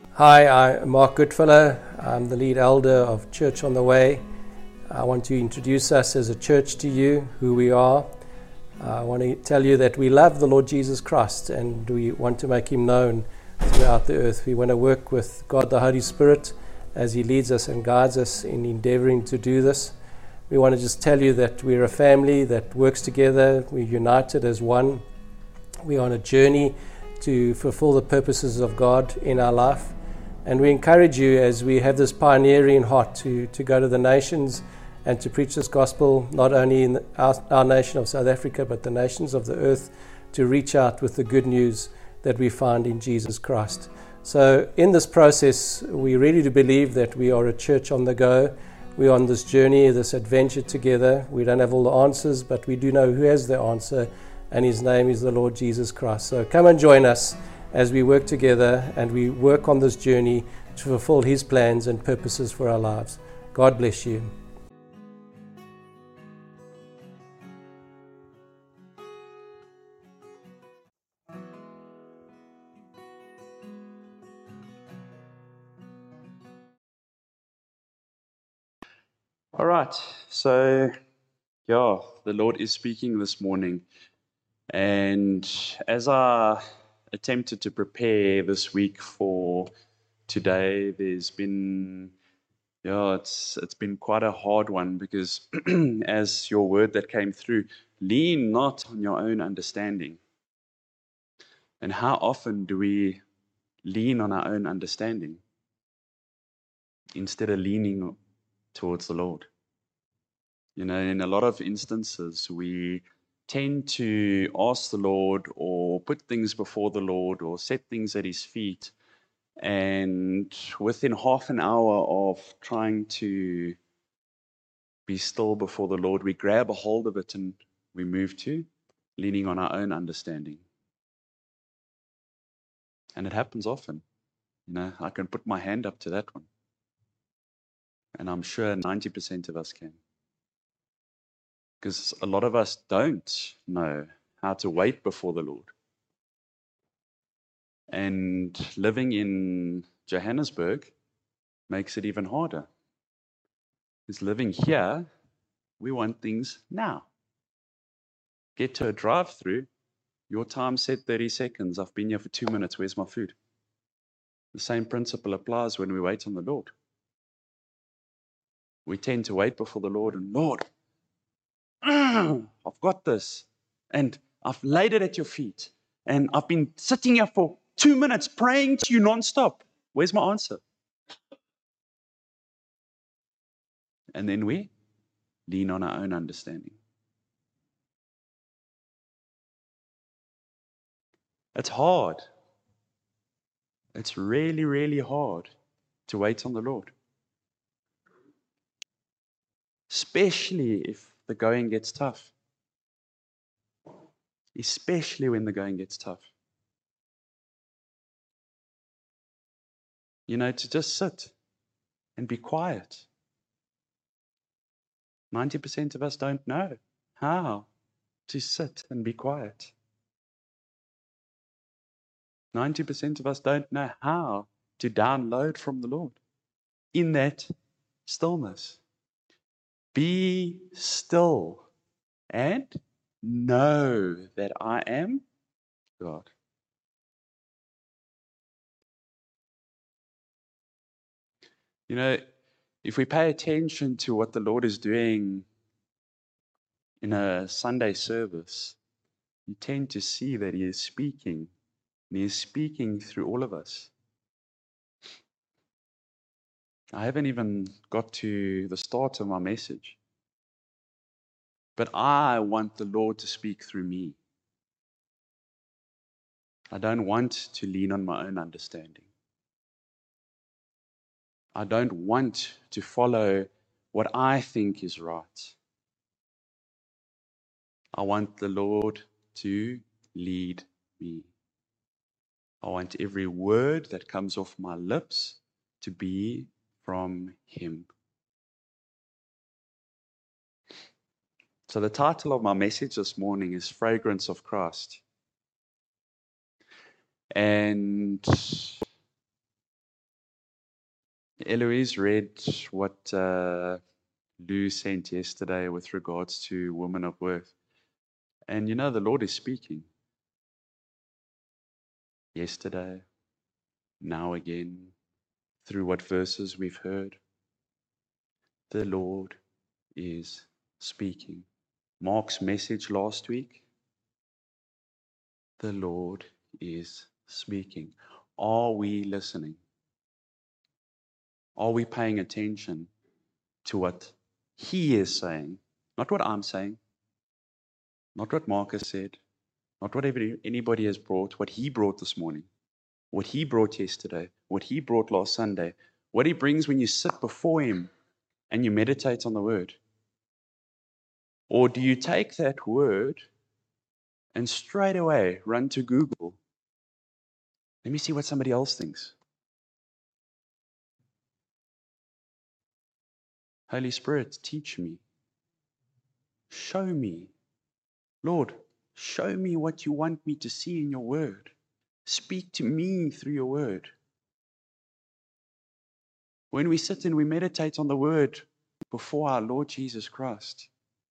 Hi, I'm Mark Goodfellow. I'm the lead elder of Church on the Way. I want to introduce us as a church to you, who we are. I want to tell you that we love the Lord Jesus Christ and we want to make him known throughout the earth. We want to work with God the Holy Spirit as he leads us and guides us in endeavoring to do this. We want to just tell you that we're a family that works together. We're united as one. We're on a journey to fulfill the purposes of God in our life. And we encourage you, as we have this pioneering heart, to go to the nations and to preach this gospel, not only in our nation of South Africa, but the nations of the earth, to reach out with the good news that we find in Jesus Christ. So in this process, we really do believe that we are a church on the go. We're on this journey, this adventure together. We don't have all the answers, but we do know who has the answer, and his name is the Lord Jesus Christ. So come and join us as we work together and we work on this journey to fulfill his plans and purposes for our lives. God bless you. All right, so the Lord is speaking this morning. And as I attempted to prepare this week for today, there's been, it's been quite a hard one because as your word that came through, lean not on your own understanding. And how often do we lean on our own understanding instead of leaning towards the Lord? You know, in a lot of instances, we tend to ask the Lord or put things before the Lord or set things at his feet. And within half an hour of trying to be still before the Lord, we grab a hold of it and we move to leaning on our own understanding. And it happens often. You know, I can put my hand up to that one. And I'm sure 90% of us can. Because a lot of us don't know how to wait before the Lord. And living in Johannesburg makes it even harder. Because living here, we want things now. Get to a drive-through, your time said 30 seconds. I've been here for 2 minutes. Where's my food? The same principle applies when we wait on the Lord. We tend to wait before the Lord and, Lord, I've got this. And I've laid it at your feet. And I've been sitting here for 2 minutes praying to you nonstop. Where's my answer? And then we lean on our own understanding. It's hard. It's really, really hard to wait on the Lord. Especially if the going gets tough. Especially when the going gets tough. You know, to just sit and be quiet. 90% of us don't know how to sit and be quiet. 90% of us don't know how to download from the Lord in that stillness. Be still and know that I am God. You know, if we pay attention to what the Lord is doing in a Sunday service, you tend to see that he is speaking, and he is speaking through all of us. I haven't even got to the start of my message, but I want the Lord to speak through me. I don't want to lean on my own understanding. I don't want to follow what I think is right. I want the Lord to lead me. I want every word that comes off my lips to be from him. So the title of my message this morning is Fragrance of Christ. And Eloise read what Lou sent yesterday with regards to women of worth. And you know, the Lord is speaking. Yesterday, now again, through what verses we've heard, the Lord is speaking. Mark's message last week, the Lord is speaking. Are we listening? Are we paying attention to what He is saying? Not what I'm saying, not what Mark has said, not what anybody has brought, what He brought this morning, what He brought yesterday, what He brought last Sunday, what He brings when you sit before Him and you meditate on the Word. Or do you take that Word and straight away run to Google? Let me see what somebody else thinks. Holy Spirit, teach me. Show me. Lord, show me what you want me to see in your Word. Speak to me through your Word. When we sit and we meditate on the Word before our Lord Jesus Christ,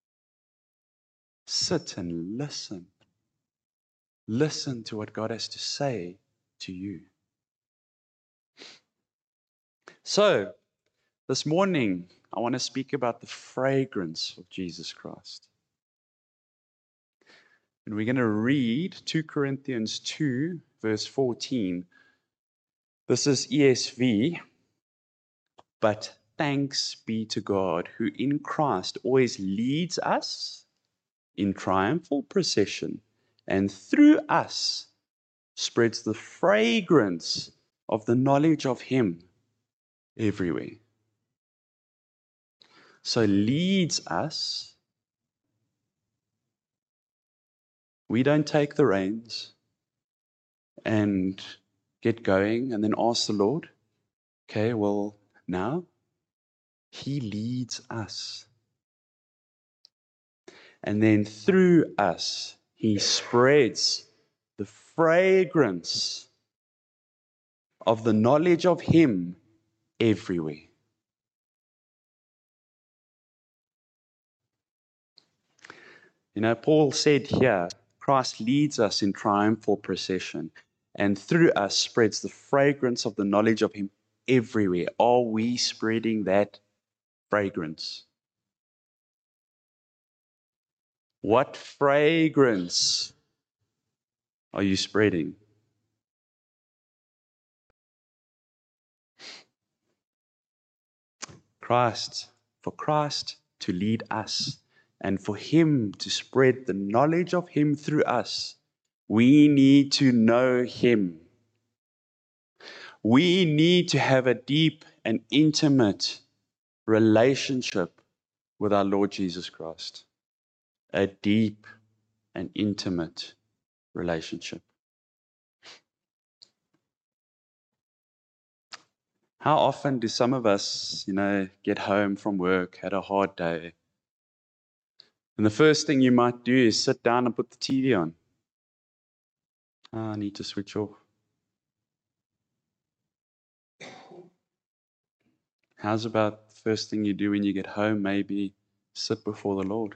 sit and listen. Listen to what God has to say to you. So, this morning, I want to speak about the fragrance of Jesus Christ. And we're going to read 2 Corinthians 2, verse 14. This is ESV. But thanks be to God, who in Christ always leads us in triumphal procession, and through us spreads the fragrance of the knowledge of Him everywhere. So leads us. We don't take the reins and get going and then ask the Lord, okay, well, now He leads us. And then through us, He spreads the fragrance of the knowledge of Him everywhere. You know, Paul said here, Christ leads us in triumphal procession, and through us spreads the fragrance of the knowledge of Him everywhere. Are we spreading that fragrance? What fragrance are you spreading? For Christ to lead us, and for Him to spread the knowledge of Him through us, we need to know Him. We need to have a deep and intimate relationship with our Lord Jesus Christ. A deep and intimate relationship. How often do some of us, get home from work, had a hard day, and the first thing you might do is sit down and put the TV on? I need to switch off. How's about the first thing you do when you get home? Maybe sit before the Lord.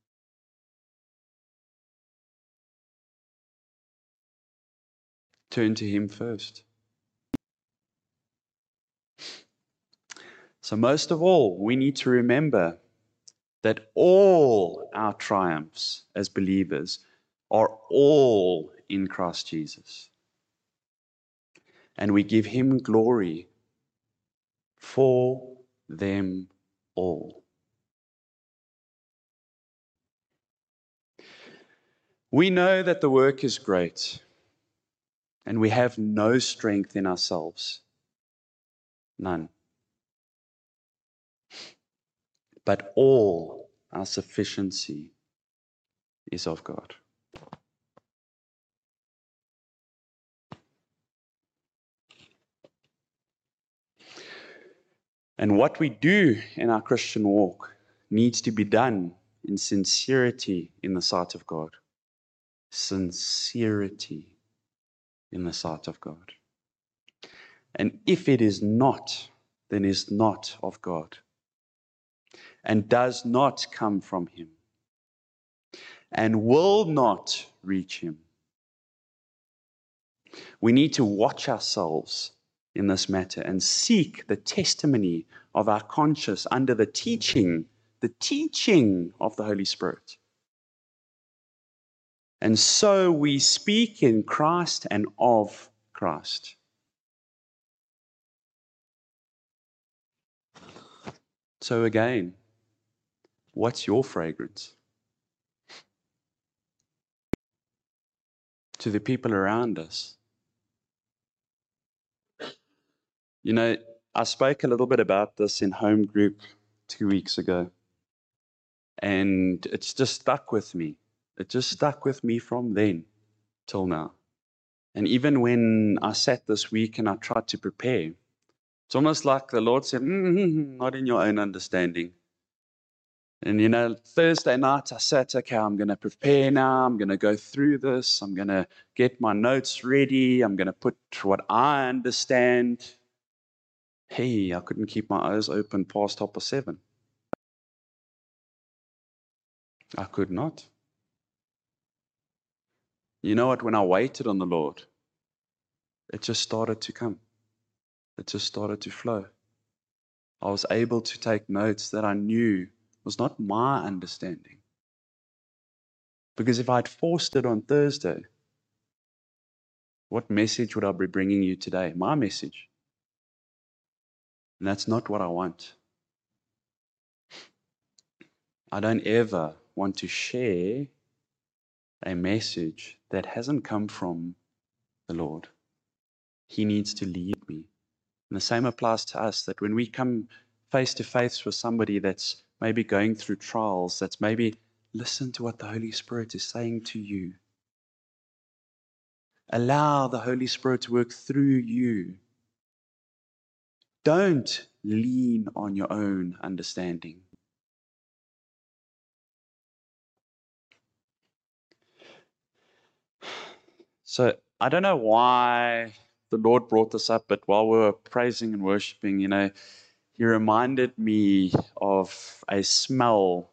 Turn to Him first. So most of all, we need to remember that all our triumphs as believers are all in Christ Jesus. And we give Him glory for them all. We know that the work is great, and we have no strength in ourselves. None. But all our sufficiency is of God. And what we do in our Christian walk needs to be done in sincerity in the sight of God. Sincerity in the sight of God. And if it is not, then is not of God and does not come from Him and will not reach Him. We need to watch ourselves in this matter and seek the testimony of our conscience under the teaching of the Holy Spirit. And so we speak in Christ and of Christ. So again, what's your fragrance to the people around us? You know, I spoke a little bit about this in home group 2 weeks ago, and it's just stuck with me. It just stuck with me from then till now. And even when I sat this week and I tried to prepare, it's almost like the Lord said, not in your own understanding. And you know, Thursday night I sat, okay, I'm going to prepare now. I'm going to go through this. I'm going to get my notes ready. I'm going to put what I understand. Hey, I couldn't keep my eyes open past 7:30. I could not. You know what? When I waited on the Lord, it just started to come. It just started to flow. I was able to take notes that I knew was not my understanding. Because if I'd forced it on Thursday, what message would I be bringing you today? My message. And that's not what I want. I don't ever want to share a message that hasn't come from the Lord. He needs to lead me. And the same applies to us, that when we come face to face with somebody that's maybe going through trials, that's maybe listen to what the Holy Spirit is saying to you. Allow the Holy Spirit to work through you. Don't lean on your own understanding. So I don't know why the Lord brought this up, but while we were praising and worshiping, you know, He reminded me of a smell.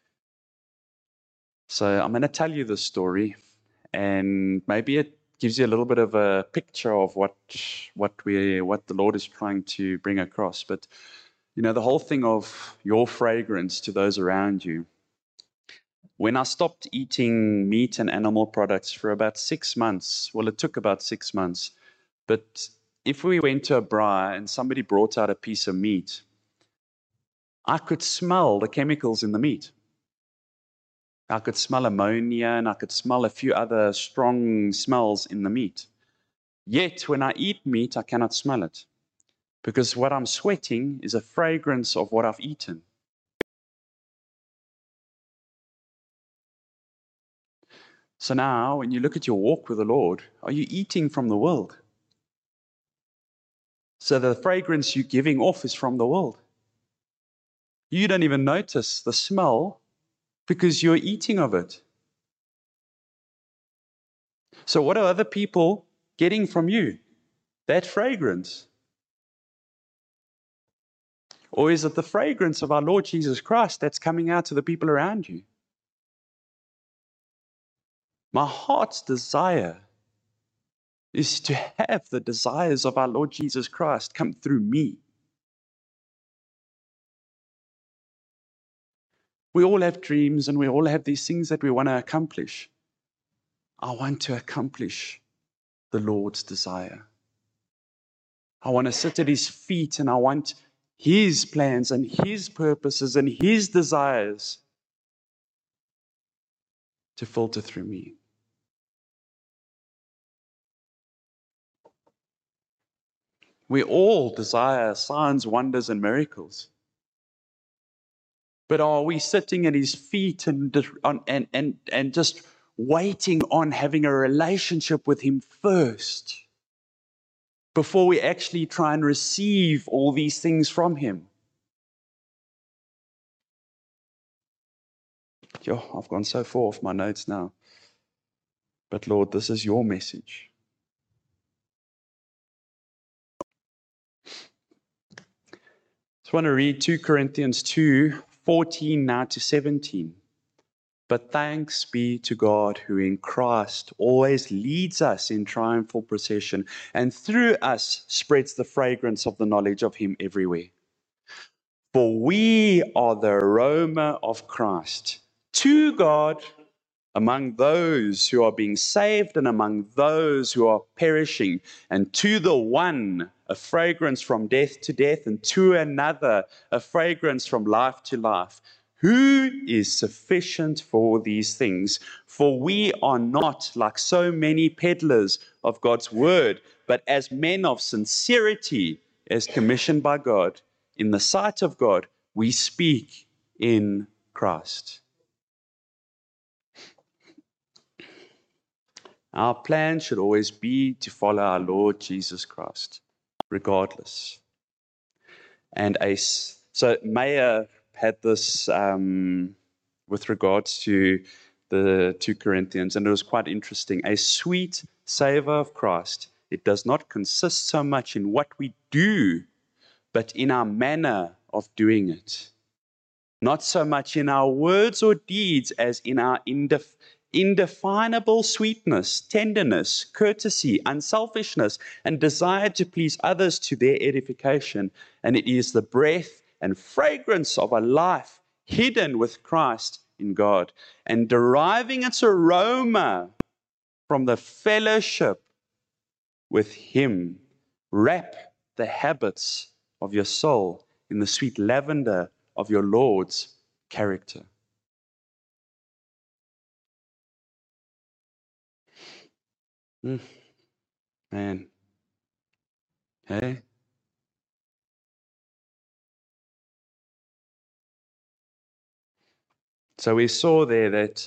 So I'm going to tell you this story, and maybe it gives you a little bit of a picture of what the Lord is trying to bring across. But you know, the whole thing of your fragrance to those around you. When I stopped eating meat and animal products for about 6 months, well, it took about 6 months, but if we went to a braai and somebody brought out a piece of meat, I could smell the chemicals in the meat. I could smell ammonia and I could smell a few other strong smells in the meat. Yet, when I eat meat, I cannot smell it because what I'm sweating is a fragrance of what I've eaten. So now, when you look at your walk with the Lord, are you eating from the world? So the fragrance you're giving off is from the world. You don't even notice the smell because you're eating of it. So what are other people getting from you? That fragrance. Or is it the fragrance of our Lord Jesus Christ that's coming out to the people around you? My heart's desire is to have the desires of our Lord Jesus Christ come through me. We all have dreams and we all have these things that we want to accomplish. I want to accomplish the Lord's desire. I want to sit at His feet and I want His plans and His purposes and His desires to filter through me. We all desire signs, wonders, and miracles. But are we sitting at His feet and just waiting on having a relationship with Him first before we actually try and receive all these things from Him? Yo, I've gone so far off my notes now. But Lord, this is your message. I want to read 2 Corinthians 2:14 now to 17. But thanks be to God who in Christ always leads us in triumphal procession and through us spreads the fragrance of the knowledge of him everywhere. For we are the aroma of Christ to God among those who are being saved and among those who are perishing. And to the one, a fragrance from death to death, and to another, a fragrance from life to life. Who is sufficient for these things? For we are not like so many peddlers of God's word, but as men of sincerity, as commissioned by God. In the sight of God, we speak in Christ. Our plan should always be to follow our Lord Jesus Christ, regardless. And so Mayer had this with regards to the 2 Corinthians, and it was quite interesting. A sweet savor of Christ, it does not consist so much in what we do, but in our manner of doing it. Not so much in our words or deeds as in our indefinable sweetness, tenderness, courtesy, unselfishness, and desire to please others to their edification. And it is the breath and fragrance of a life hidden with Christ in God and deriving its aroma from the fellowship with him. Wrap the habits of your soul in the sweet lavender of your Lord's character. Man. Hey? So we saw there that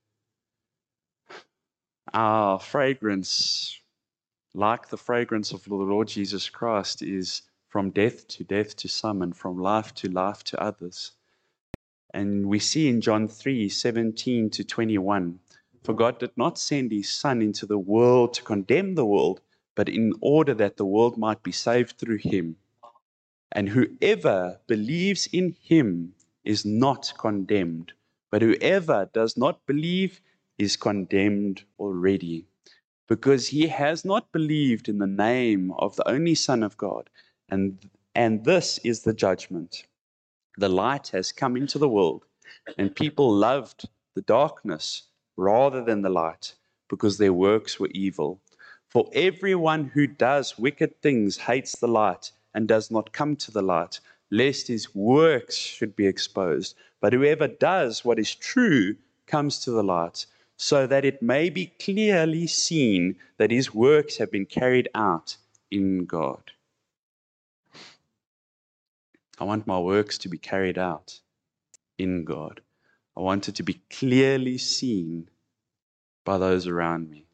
our fragrance, like the fragrance of the Lord Jesus Christ, is from death to some and from life to others. And we see in John 3:17 to 21, for God did not send his Son into the world to condemn the world, but in order that the world might be saved through him. And whoever believes in him is not condemned, but whoever does not believe is condemned already, because he has not believed in the name of the only Son of God. And this is the judgment. The light has come into the world, and people loved the darkness rather than the light, because their works were evil. For everyone who does wicked things hates the light and does not come to the light, lest his works should be exposed. But whoever does what is true comes to the light, so that it may be clearly seen that his works have been carried out in God. I want my works to be carried out in God. I want it to be clearly seen by those around me.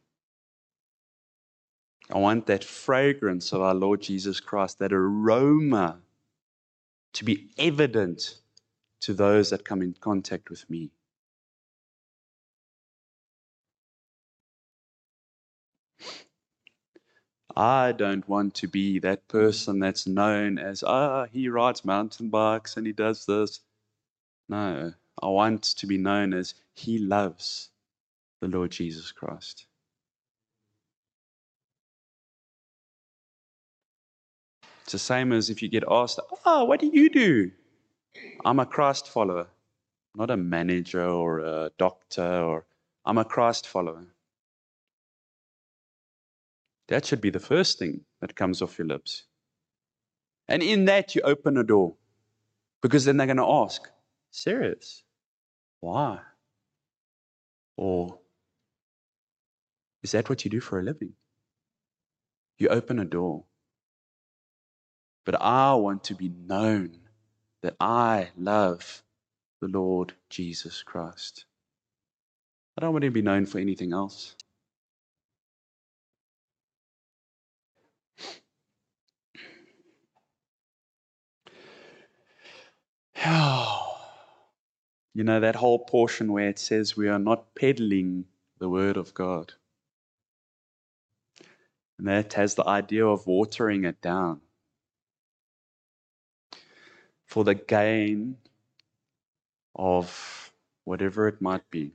I want that fragrance of our Lord Jesus Christ, that aroma, to be evident to those that come in contact with me. I don't want to be that person that's known as, he rides mountain bikes and he does this. No, I want to be known as he loves the Lord Jesus Christ. It's the same as if you get asked, what do you do? I'm a Christ follower, not a manager or a doctor, or I'm a Christ follower. That should be the first thing that comes off your lips. And in that, you open a door. Because then they're going to ask, serious? Why? Or, is that what you do for a living? You open a door. But I want to be known that I love the Lord Jesus Christ. I don't want to be known for anything else. You know, that whole portion where it says we are not peddling the word of God. And that has the idea of watering it down. for the gain of whatever it might be.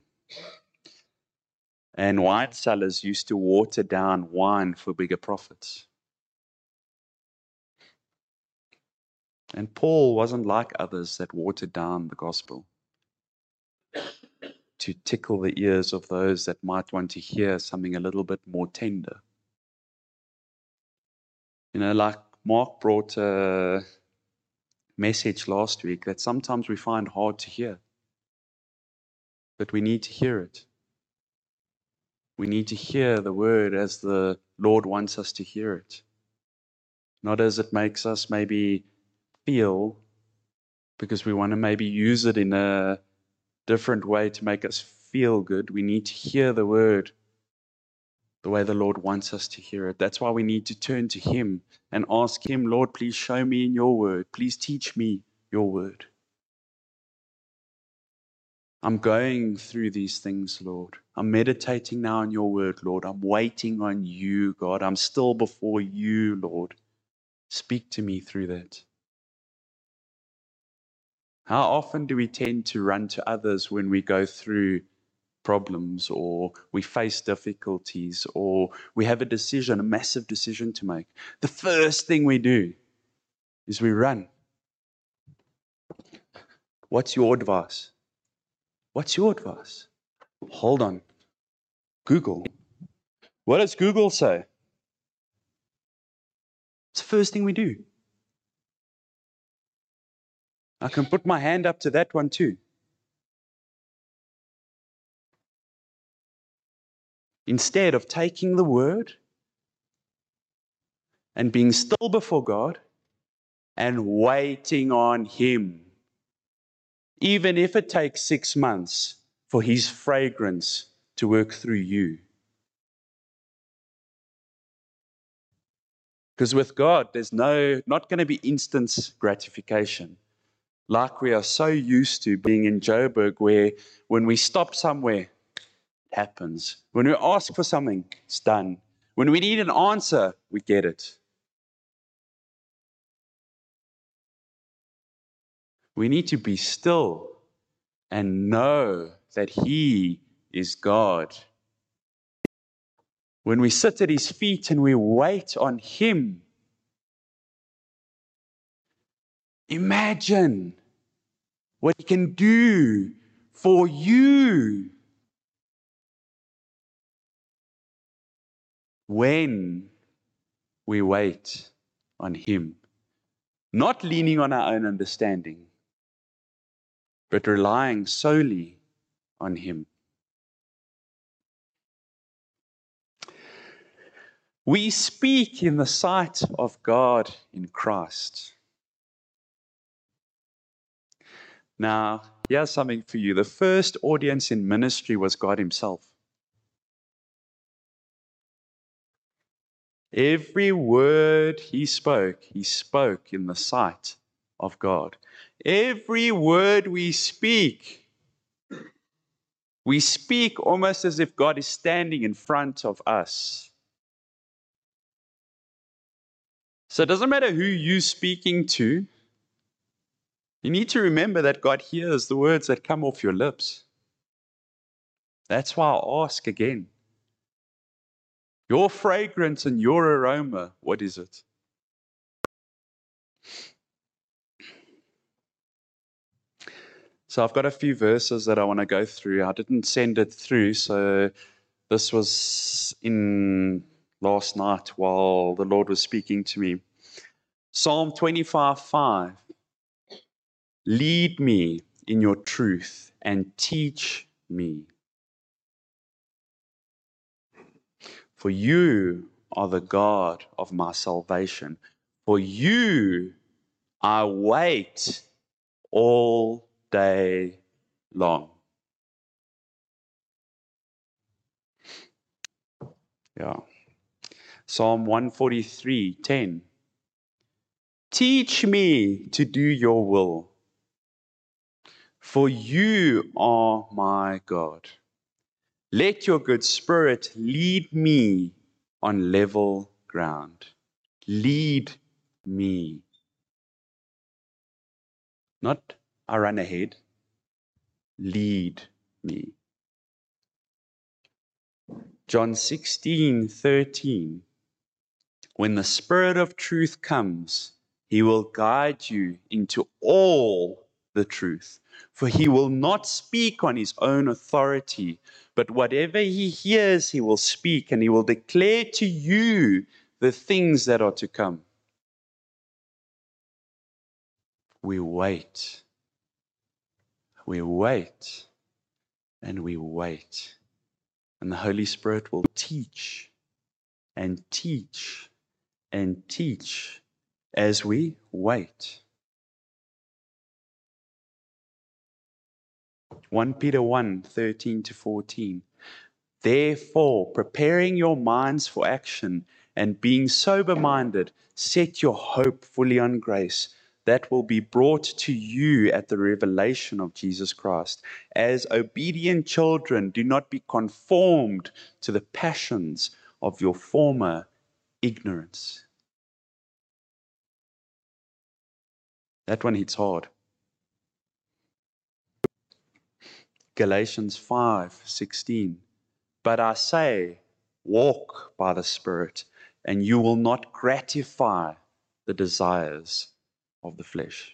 And wine sellers used to water down wine for bigger profits. And Paul wasn't like others that watered down the gospel to tickle the ears of those that might want to hear something a little bit more tender. You know, like Mark brought a message last week that sometimes we find hard to hear, but we need to hear it. We need to hear the word as the Lord wants us to hear it, not as it makes us maybe feel, because we want to maybe use it in a different way to make us feel good. We need to hear the word the way the Lord wants us to hear it. That's why we need to turn to Him and ask Him, Lord, please show me in your word. Please teach me your word. I'm going through these things, Lord. I'm meditating now on your word, Lord. I'm waiting on you, God. I'm still before you, Lord. Speak to me through that. How often do we tend to run to others when we go through problems or we face difficulties or we have a massive decision to make? The first thing we do is we run. What's your advice? What's your advice? Hold on. Google. What does Google say? It's the first thing we do. I can put my hand up to that one too. Instead of taking the word and being still before God and waiting on Him, even if it takes 6 months for His fragrance to work through you. Because with God, there's not going to be instant gratification. Like we are so used to being in Joburg, where when we stop somewhere, it happens. When we ask for something, it's done. When we need an answer, we get it. We need to be still and know that He is God. When we sit at His feet and we wait on Him, imagine what He can do for you when we wait on Him. Not leaning on our own understanding, but relying solely on Him. We speak in the sight of God in Christ. Now, here's something for you. The first audience in ministry was God Himself. Every word He spoke in the sight of God. Every word we speak almost as if God is standing in front of us. So it doesn't matter who you're speaking to. You need to remember that God hears the words that come off your lips. That's why I ask again. Your fragrance and your aroma, what is it? So I've got a few verses that I want to go through. I didn't send it through, so this was in last night while the Lord was speaking to me. Psalm 25:5. Lead me in your truth and teach me. For you are the God of my salvation. For you I wait all day long. Yeah. Psalm 143:10. Teach me to do your will, for you are my God. Let your good spirit lead me on level ground. Lead me. Not I run ahead. Lead me. John 16:13. When the Spirit of truth comes, he will guide you into all the truth. For he will not speak on his own authority, but whatever he hears, he will speak, and he will declare to you the things that are to come. We wait, and we wait. And the Holy Spirit will teach and teach and teach as we wait. 1 Peter 1:13-14. Therefore, preparing your minds for action and being sober-minded, set your hope fully on grace that will be brought to you at the revelation of Jesus Christ. As obedient children, do not be conformed to the passions of your former ignorance. That one hits hard. Galatians 5:16. But I say, walk by the Spirit, and you will not gratify the desires of the flesh.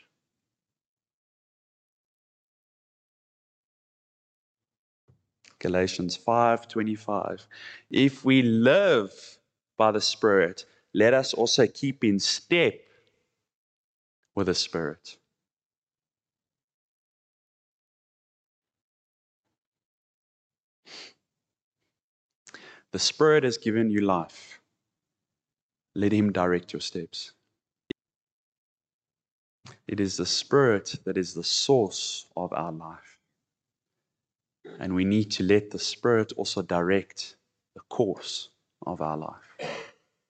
Galatians 5:25. If we live by the Spirit, let us also keep in step with the Spirit. The Spirit has given you life. Let Him direct your steps. It is the Spirit that is the source of our life. And we need to let the Spirit also direct the course of our life.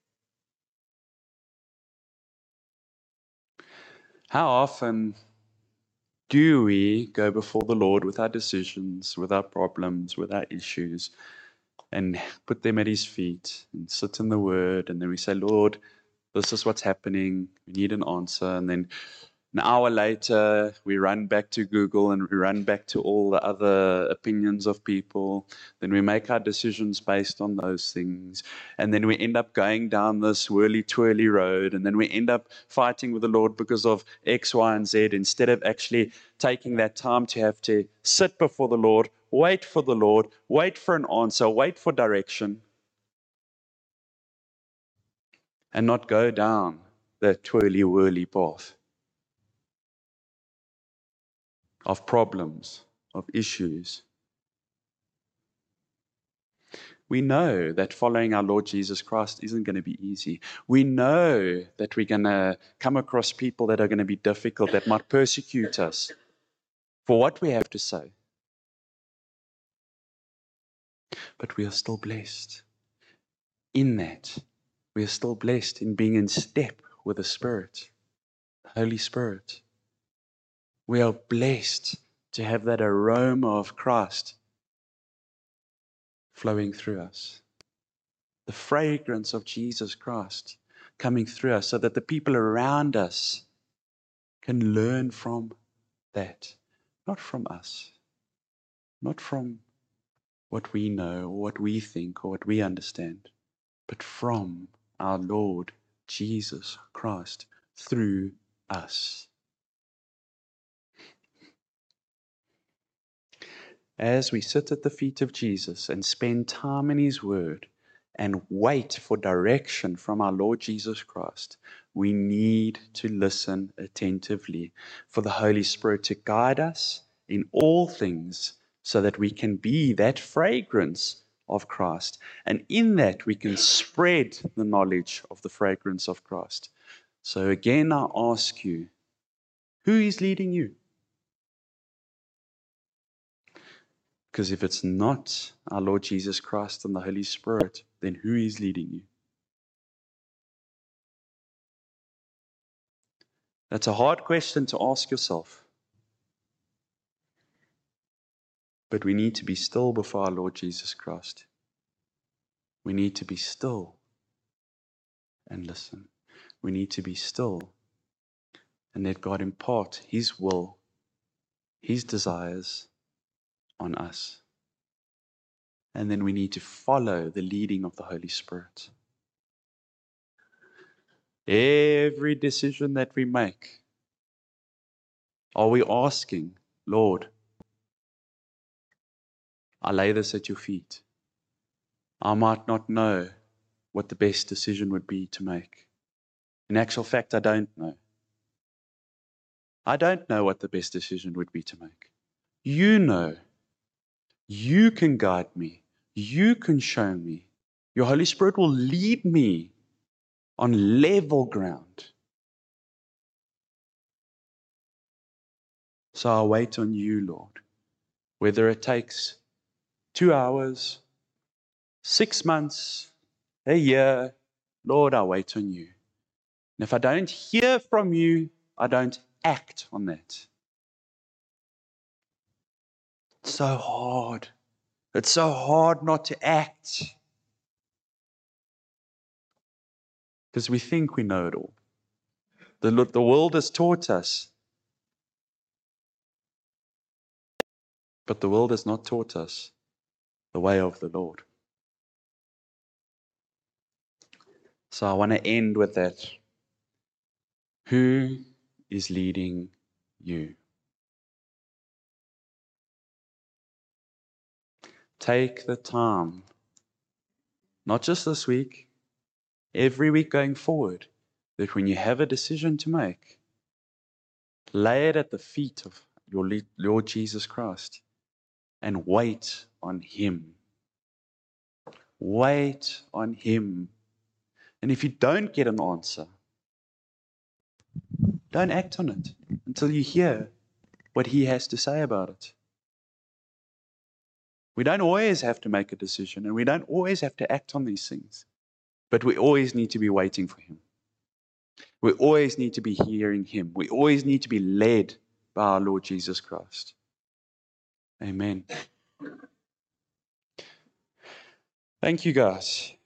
How often do we go before the Lord with our decisions, with our problems, with our issues, and put them at His feet and sit in the Word, and then we say, Lord, this is what's happening, we need an answer, and then an hour later, we run back to Google and we run back to all the other opinions of people. Then we make our decisions based on those things. And then we end up going down this whirly-twirly road. And then we end up fighting with the Lord because of X, Y, and Z, instead of actually taking that time to have to sit before the Lord, wait for the Lord, wait for an answer, wait for direction, and not go down that twirly-whirly path of problems, of issues. We know that following our Lord Jesus Christ isn't going to be easy. We know that we're going to come across people that are going to be difficult, that might persecute us for what we have to say. But we are still blessed. In that, we are still blessed in being in step with the Spirit, the Holy Spirit. We are blessed to have that aroma of Christ flowing through us. The fragrance of Jesus Christ coming through us so that the people around us can learn from that. Not from us. Not from what we know or what we think or what we understand, but from our Lord Jesus Christ through us. As we sit at the feet of Jesus and spend time in His Word and wait for direction from our Lord Jesus Christ, we need to listen attentively for the Holy Spirit to guide us in all things so that we can be that fragrance of Christ. And in that, we can spread the knowledge of the fragrance of Christ. So again, I ask you, who is leading you? Because if it's not our Lord Jesus Christ and the Holy Spirit, then who is leading you? That's a hard question to ask yourself. But we need to be still before our Lord Jesus Christ. We need to be still and listen. We need to be still and let God impart His will, His desires on us. And then we need to follow the leading of the Holy Spirit. Every decision that we make, are we asking, Lord, I lay this at your feet. I might not know what the best decision would be to make. In actual fact, I don't know. I don't know what the best decision would be to make. You know. You can guide me. You can show me. Your Holy Spirit will lead me on level ground. So I wait on you, Lord. Whether it takes 2 hours, 6 months, a year, Lord, I wait on you. And if I don't hear from you, I don't act on that. It's so hard. It's so hard not to act. Because we think we know it all. The world has taught us. But the world has not taught us the way of the Lord. So I want to end with that. Who is leading you? Take the time, not just this week, every week going forward, that when you have a decision to make, lay it at the feet of your Lord Jesus Christ and wait on Him. Wait on Him. And if you don't get an answer, don't act on it until you hear what He has to say about it. We don't always have to make a decision, and we don't always have to act on these things. But we always need to be waiting for Him. We always need to be hearing Him. We always need to be led by our Lord Jesus Christ. Amen. Thank you, guys.